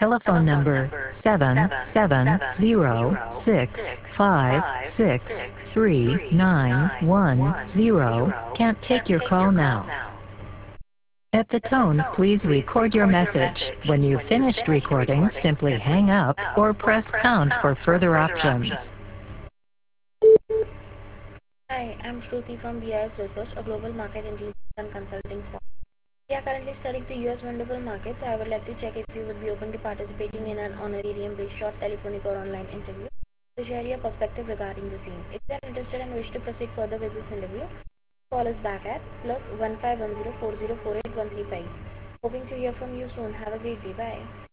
Telephone number 77065639110 can't take your call now. At the tone, please record your message. When you've finished recording, simply hang up or press pound for further options. Hi, I'm Shruti from BIS Research, a global market intelligence and consulting firm. We are currently studying the US vulnerable markets. I would like to check if you would be open to participating in an honorarium-based short telephonic or online interview to share your perspective regarding the same. If you are interested and wish to proceed further with this interview, call us back at +1510 4048 135. Hoping to hear from you soon. Have a great day. Bye.